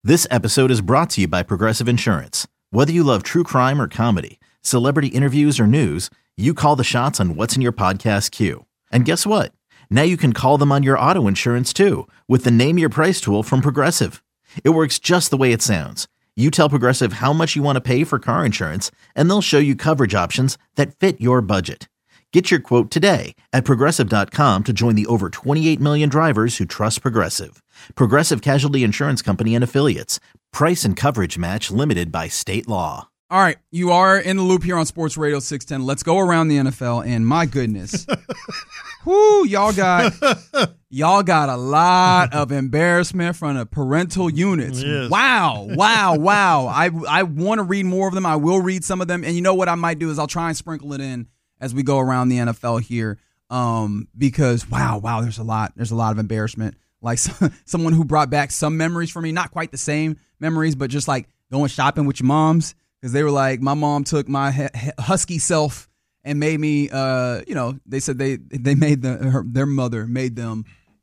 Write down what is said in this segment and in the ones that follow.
This episode is brought to you by Progressive Insurance. Whether you love true crime or comedy, celebrity interviews or news, you call the shots on what's in your podcast queue. And guess what? Now you can call them on your auto insurance too with the Name Your Price tool from Progressive. It works just the way it sounds. You tell Progressive how much you want to pay for car insurance, and they'll show you coverage options that fit your budget. Get your quote today at Progressive.com to join the over 28 million drivers who trust Progressive. Progressive Casualty Insurance Company and Affiliates. Price and coverage match limited by state law. All right, you are in the loop here on Sports Radio 610. Let's go around the NFL, and my goodness. Whoo, y'all got a lot of embarrassment from the parental units. Yes. Wow. I want to read more of them. I will read some of them. And you know what I might do is I'll try and sprinkle it in as we go around the NFL here, because wow, there's a lot of embarrassment. Like someone who brought back some memories for me, not quite the same memories, but just like going shopping with your moms, because they were like, my mom took my husky self and made me, they said they made their mother made them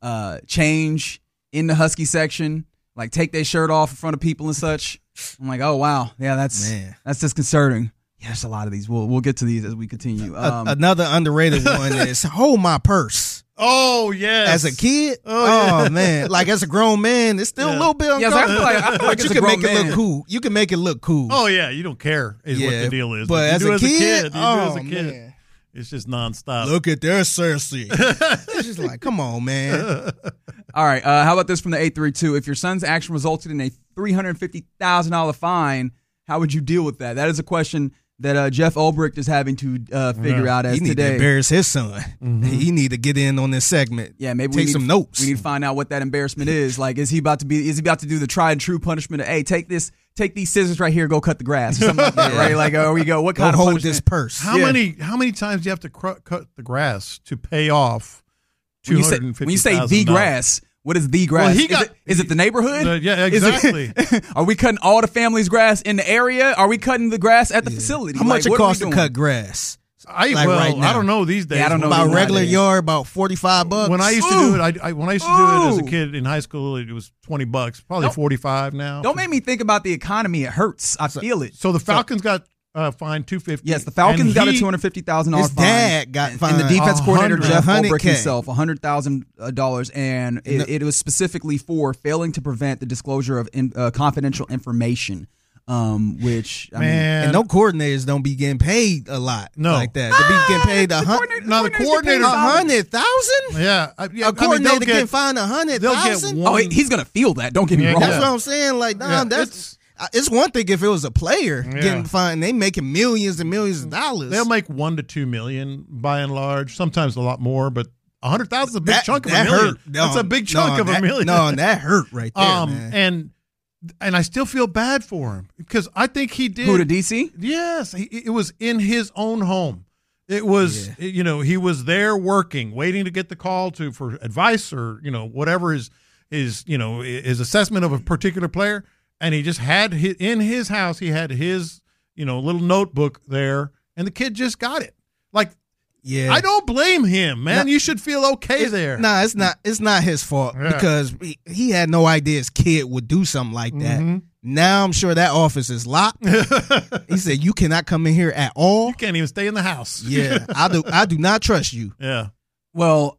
change in the husky section, like take their shirt off in front of people and such. I'm like, oh wow, yeah, that's disconcerting. Yeah, there's a lot of these. We'll get to these as we continue. Another underrated one is hold my purse. Oh, yes. As a kid, oh man, like as a grown man, it's still a little bit uncomfortable. I feel like you can make it look cool. You can make it look cool. Oh yeah, you don't care what the deal is. But as a kid, man. It's just nonstop. Look at their Cersei. It's just like, come on, man. All right, how about this from the 832? If your son's action resulted in a $350,000 fine, how would you deal with that? That is a question that Jeff Ulbrich is having to figure out as today. He need to embarrass his son. Mm-hmm. He need to get in on this segment. Yeah, maybe take some notes. We need to find out what that embarrassment is. Like, is he about to do the tried and true punishment of, hey, take these scissors right here, go cut the grass, or something like that, right? Like, we go. What kind of hold punishment? This purse? How many times do you have to cut the grass to pay off $250,000? When you say the grass, what is the grass? Well, is it the neighborhood? Yeah, exactly. Are we cutting all the family's grass in the area? Are we cutting the grass at the facility? How much it costs to cut grass? I don't know these days. Yeah, I don't know about regular yard, about $45. When I used to do it, when I used to do it as a kid in high school, it was $20, probably $45 now. Don't make me think about the economy. It hurts. I feel it. So the Falcons got fined $250,000. Yes, the Falcons got a $250,000 fine. His dad got fined. And the defense coordinator Jeff Ulbrich $100K. himself, $100,000, and it was specifically for failing to prevent the disclosure of confidential information. Which I mean, and no coordinators don't be getting paid a lot like that. They be getting paid the coordinator $100,000. Yeah, a coordinator get fined $100,000. Oh, he's gonna feel that. Don't get me wrong. That's what I'm saying. Like, it's one thing if it was a player getting fined. They making millions and millions of dollars. They'll make $1 to $2 million by and large. Sometimes a lot more, but $100,000 is a big chunk of $1 million. That's a big chunk of $1 million. No, that hurt right there, man. And I still feel bad for him because I think he did. Who, to DC? Yes, it was in his own home. It was, he was there working, waiting to get the call for advice or whatever his assessment of a particular player. And he just had in his house. He had his little notebook there, and the kid just got it. Like, I don't blame him, man. You should feel okay there. Nah, it's not his fault because he had no idea his kid would do something like that. Mm-hmm. Now I'm sure that office is locked. He said, "You cannot come in here at all. You can't even stay in the house." Yeah, I do not trust you. Yeah. Well,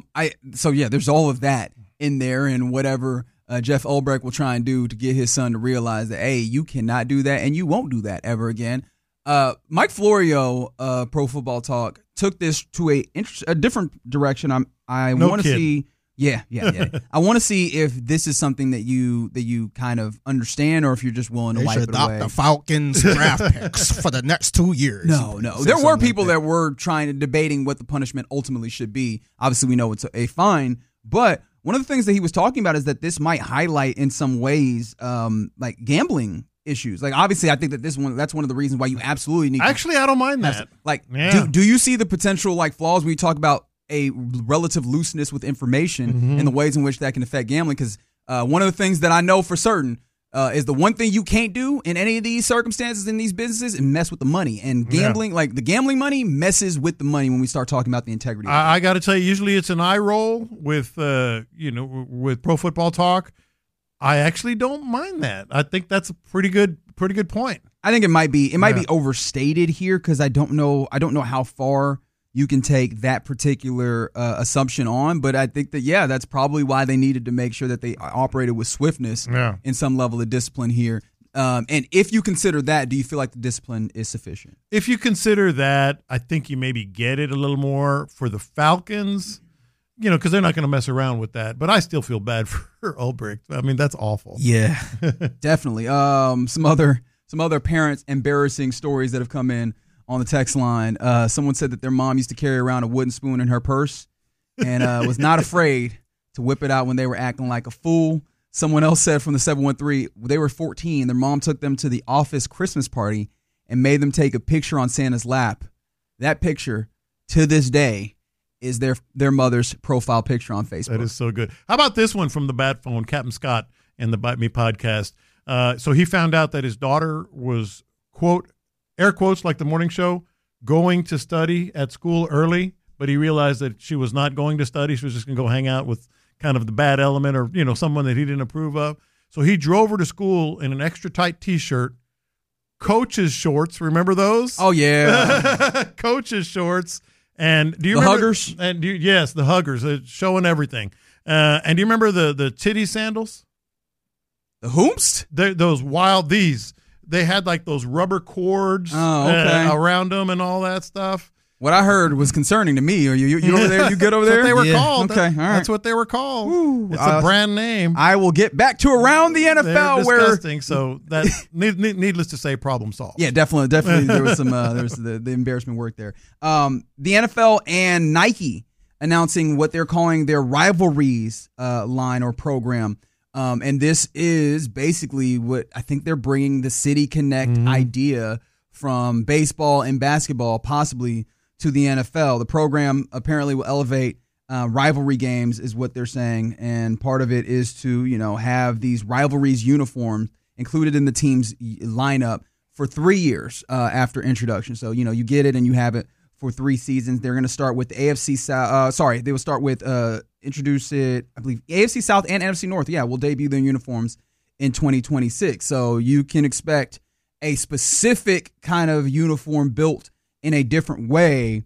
there's all of that in there, and whatever Jeff Ulbrich will try and do to get his son to realize that, hey, you cannot do that, and you won't do that ever again. Mike Florio, Pro Football Talk, took this to a different direction. I want to see. Yeah. I want to see if this is something that you kind of understand, or if you're just willing to wipe it away. They should adopt the Falcons draft picks for the next 2 years. No. There were people that were debating what the punishment ultimately should be. Obviously, we know it's a fine, but one of the things that he was talking about is that this might highlight in some ways, like gambling issues. Like, obviously, I think that that's one of the reasons why you absolutely need. Actually, I don't mind that. Like, do you see the potential flaws when you talk about a relative looseness with information and the ways in which that can affect gambling? Because one of the things that I know for certain is the one thing you can't do in any of these circumstances in these businesses is mess with the money. And gambling, like the gambling money, messes with the money when we start talking about the integrity. I got to tell you, usually it's an eye roll with with Pro Football Talk. I actually don't mind that. I think that's a pretty good point. I think it might be overstated here because I don't know how far you can take that particular assumption on, but I think that that's probably why they needed to make sure that they operated with swiftness in some level of discipline here. And if you consider that, do you feel like the discipline is sufficient? If you consider that, I think you maybe get it a little more for the Falcons, because they're not going to mess around with that. But I still feel bad for Ulbrich. I mean, that's awful. Yeah, definitely. Some other parents' embarrassing stories that have come in on the text line. Someone said that their mom used to carry around a wooden spoon in her purse and was not afraid to whip it out when they were acting like a fool. Someone else said from the 713, they were 14. Their mom took them to the office Christmas party and made them take a picture on Santa's lap. That picture, to this day, is their mother's profile picture on Facebook. That is so good. How about this one from the Bat Phone, Captain Scott and the Bite Me podcast? So he found out that his daughter was, quote, air quotes like the morning show, going to study at school early, but he realized that she was not going to study. She was just going to go hang out with kind of the bad element or, someone that he didn't approve of. So he drove her to school in an extra tight T-shirt, coach's shorts. Remember those? Oh, yeah. Coach's shorts. And do you the remember? Huggers? And yes, the Huggers, showing everything. And do you remember the titty sandals? The whomst? They had like those rubber cords around them and all that stuff. What I heard was concerning to me. Are you over there? You good over there? That's what they were called. Okay, all right. That's what they were called. Ooh, it's a brand name. I will get back to Around the NFL. They're disgusting. So that needless to say, problem solved. Yeah, definitely. There was some there was the embarrassment work there. The NFL and Nike announcing what they're calling their rivalries line or program. And this is basically what I think they're bringing the City Connect idea from baseball and basketball possibly to the NFL. The program apparently will elevate rivalry games is what they're saying. And part of it is to, have these rivalries uniforms included in the team's lineup for 3 years after introduction. So, you get it and you have it for 3 seasons. They're going to start with the AFC South. They will start with introduce it, I believe, AFC South and NFC North. Yeah, will debut their uniforms in 2026. So you can expect a specific kind of uniform built in a different way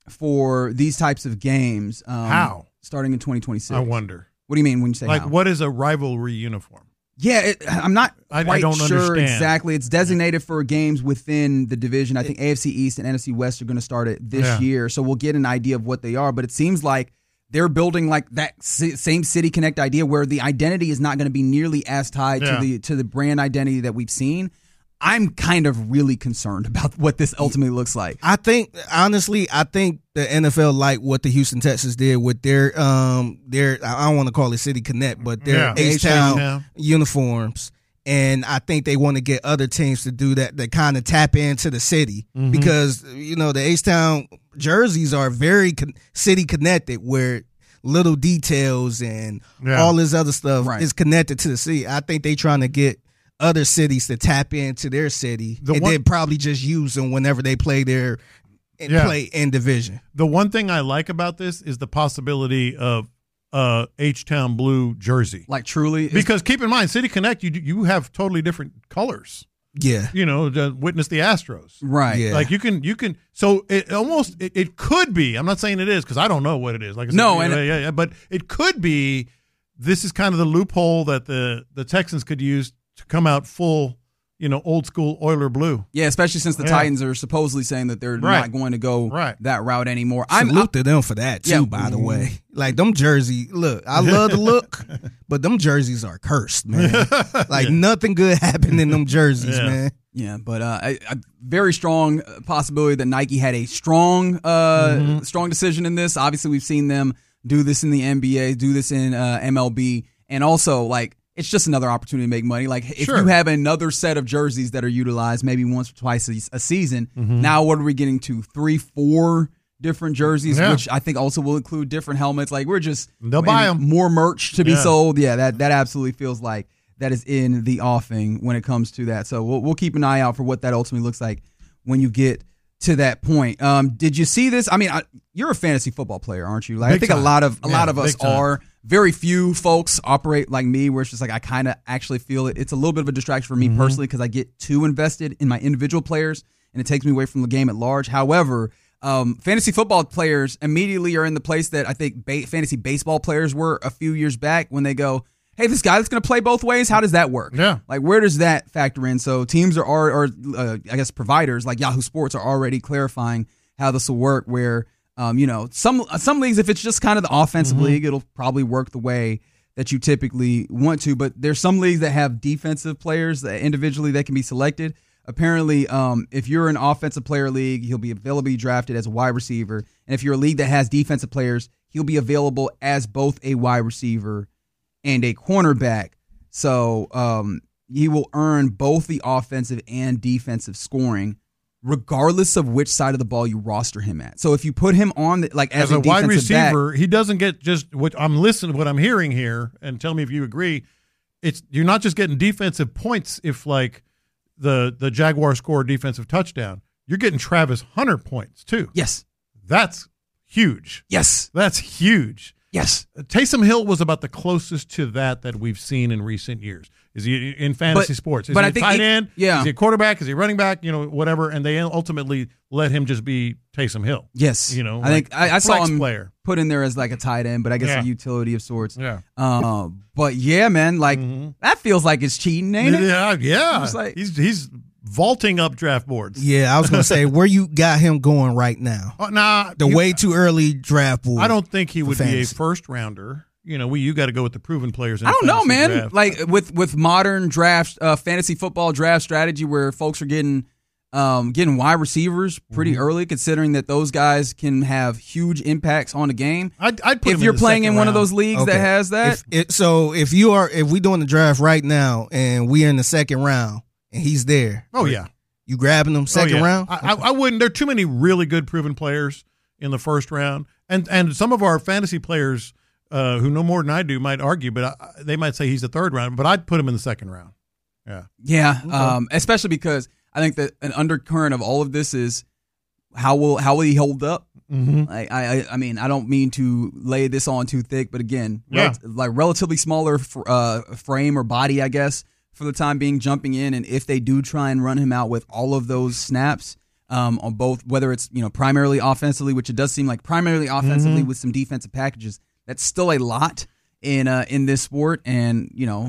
for these types of games. How? Starting in 2026. I wonder. What do you mean when you say like how? What is a rivalry uniform? Yeah, I'm not quite don't sure understand. Exactly. It's designated for games within the division. I think AFC East and NFC West are going to start it this year, so we'll get an idea of what they are. But it seems like they're building like that same City Connect idea where the identity is not going to be nearly as tied to the brand identity that we've seen. I'm kind of really concerned about what this ultimately looks like. I think the NFL like what the Houston Texans did with their I don't want to call it City Connect, but their H-Town uniforms. And I think they want to get other teams to do that kind of tap into the city because, the H-Town jerseys are very city connected where little details and all this other stuff is connected to the city. I think they trying to get other cities to tap into their city then probably just use them whenever they play play in division. The one thing I like about this is the possibility of H-Town blue jersey. Like truly? Because keep in mind, City Connect, you have totally different colors. Yeah. Witness the Astros. Right. Yeah. Like you can so it could be, I'm not saying it is because I don't know what it is. Like I said, but it could be this is kind of the loophole that the Texans could use to come out full, old school Oiler blue. Yeah, especially since the Titans are supposedly saying that they're not going to go that route anymore. Salute to them for that too, by the way. Like them jerseys, look, I love the look, but them jerseys are cursed, man. Like nothing good happened in them jerseys, man. Yeah, but a very strong possibility that Nike had a strong decision in this. Obviously, we've seen them do this in the NBA, do this in MLB, and also it's just another opportunity to make money. Like if you have another set of jerseys that are utilized maybe once or twice a season, now what are we getting to? 3-4 different jerseys, which I think also will include different helmets. Like they'll buy them. More merch to be sold. Yeah, that absolutely feels like that is in the offing when it comes to that. So we'll keep an eye out for what that ultimately looks like when you get to that point. Did you see this? I mean, you're a fantasy football player, aren't you? Like I think a lot of us are. very few folks operate like me, where it's just like I kind of actually feel it. It's a little bit of a distraction for me personally because I get too invested in my individual players, and it takes me away from the game at large. However, fantasy football players immediately are in the place that I think fantasy baseball players were a few years back when they go, hey, this guy that's going to play both ways, how does that work? Yeah. Like, where does that factor in? So teams I guess providers like Yahoo Sports are already clarifying how this will work, where some leagues, if it's just kind of the offensive league, it'll probably work the way that you typically want to. But there's some leagues that have defensive players that individually that can be selected. Apparently, if you're an offensive player league, he'll be available to be drafted as a wide receiver. And if you're a league that has defensive players, he'll be available as both a wide receiver and a cornerback. So he will earn both the offensive and defensive scoring, regardless of which side of the ball you roster him at. So if you put him on as a wide receiver, back, he doesn't get just what I'm listening to what I'm hearing here, and tell me if you agree. You're not just getting defensive points if like the Jaguars score a defensive touchdown. You're getting Travis Hunter points too. Yes. That's huge. Yes. That's huge. Yes. Taysom Hill was about the closest to that we've seen in recent years. Is he in fantasy sports? Is he a tight end? Yeah. Is he a quarterback? Is he a running back? Whatever. And they ultimately let him just be Taysom Hill. Yes. I think I saw him player. Put in there as like a tight end, but I guess a utility of sorts. Yeah. But yeah, man, like that feels like it's cheating, ain't it? Yeah. It's like, he's vaulting up draft boards. Yeah, I was going to say, where you got him going right now? Way too early draft board. I don't think he would be a first rounder. You got to go with the proven players. I don't know, man. Draft. Like with modern draft, fantasy football draft strategy, where folks are getting wide receivers pretty early, considering that those guys can have huge impacts on the game. I'd put if you're playing in one of those leagues that has that. If we doing the draft right now and we are in the second round and he's there, you grabbing him second round? I wouldn't. There are too many really good proven players in the first round, and some of our fantasy players who know more than I do might argue, but they might say he's the third round. But I'd put him in the second round. Yeah. Okay. Especially because I think that an undercurrent of all of this is how will he hold up? Mm-hmm. I mean, I don't mean to lay this on too thick, but again, relatively smaller frame or body, I guess, for the time being, jumping in, and if they do try and run him out with all of those snaps on both, whether it's primarily offensively, which it does seem like primarily offensively with some defensive packages, that's still a lot in this sport. And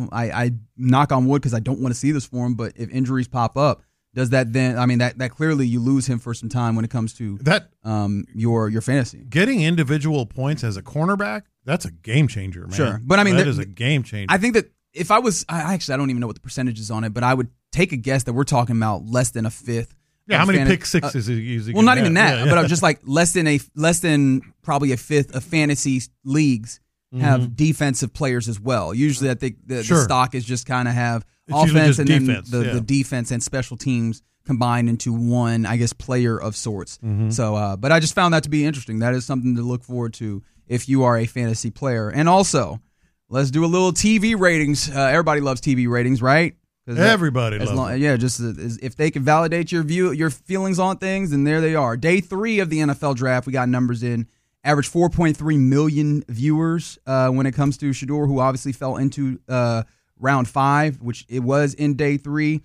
I knock on wood because I don't want to see this for him, but if injuries pop up, does that then? I mean, that clearly you lose him for some time when it comes to that your fantasy. Getting individual points as a cornerback, that's a game changer, man. Sure, but I mean that is a game changer. I think that if I was, I don't even know what the percentage is on it, but I would take a guess that we're talking about less than a fifth. Yeah, how many pick sixes is he using? Well, not even that, but I'm just like less than probably a fifth of fantasy leagues have defensive players as well. Usually, I think the stock is just kind of have offense and defense, then the defense and special teams combined into one, I guess, player of sorts. So, but I just found that to be interesting. That is something to look forward to if you are a fantasy player. And also, let's do a little TV ratings. Everybody loves TV ratings, right? Everybody loves them. Yeah, just if they can validate your feelings on things, then there they are. Day 3 of the NFL draft, we got numbers in. Average 4.3 million viewers when it comes to Shedeur, who obviously fell into round 5, which it was in day 3.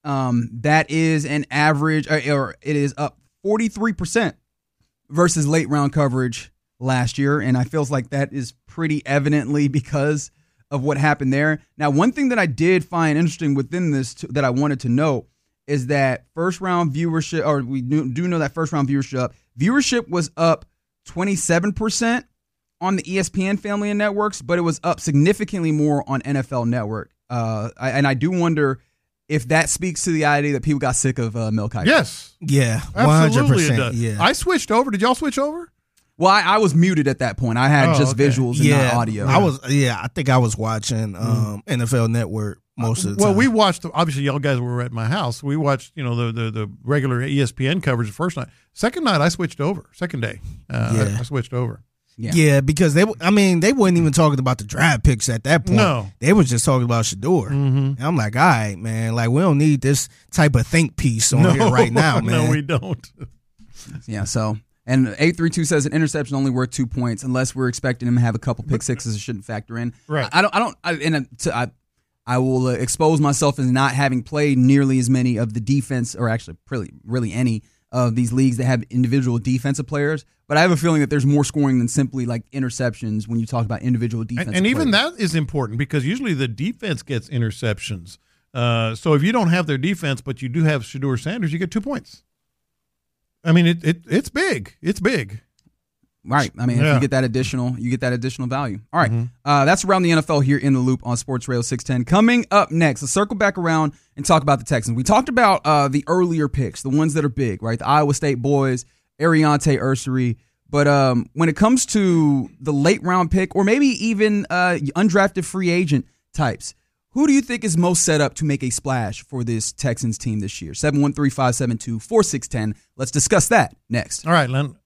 That is an average, or it is up 43% versus late round coverage last year, and I feels like that is pretty evidently because of what happened there. Now, one thing that I did find interesting within this that I wanted to note is that first round viewership, or we do know that first round viewership was up 27% on the ESPN family of networks, but it was up significantly more on NFL Network. And I do wonder if that speaks to the idea that people got sick of Mel Kiper. Yes. Yeah, absolutely 100%. It does. Yeah. I switched over. Did y'all switch over? Well, I was muted at that point. I had visuals and not audio. I think I was watching NFL Network most of the time. Well, we watched, obviously y'all guys were at my house. We watched, the regular ESPN coverage the first night. Second night, I switched over. Second day, I switched over. Yeah, because they weren't even talking about the draft picks at that point. No. They was just talking about Shedeur. And I'm like, all right, man, like we don't need this type of think piece on here right now, man. No, we don't. Yeah, so And 832 says an interception only worth 2 points unless we're expecting him to have a couple pick sixes. It shouldn't factor in. Right. I will expose myself as not having played nearly as many of the defense, or actually really any of these leagues that have individual defensive players. But I have a feeling that there's more scoring than simply like interceptions when you talk about individual defensive and even players. that is important because usually the defense gets interceptions. So if you don't have their defense, but you do have Shedeur Sanders, you get 2 points. I mean, it's big. It's big. Right. I mean, if you get that additional value. All right. That's Around the NFL here in the Loop on Sports Radio 610. Coming up next, let's circle back around and talk about the Texans. We talked about the earlier picks, the ones that are big, right? The Iowa State boys, Ariante Ursary. But when it comes to the late round pick or maybe even undrafted free agent types, who do you think is most set up to make a splash for this Texans team this year? 713-572-4610. Let's discuss that next. All right, Len.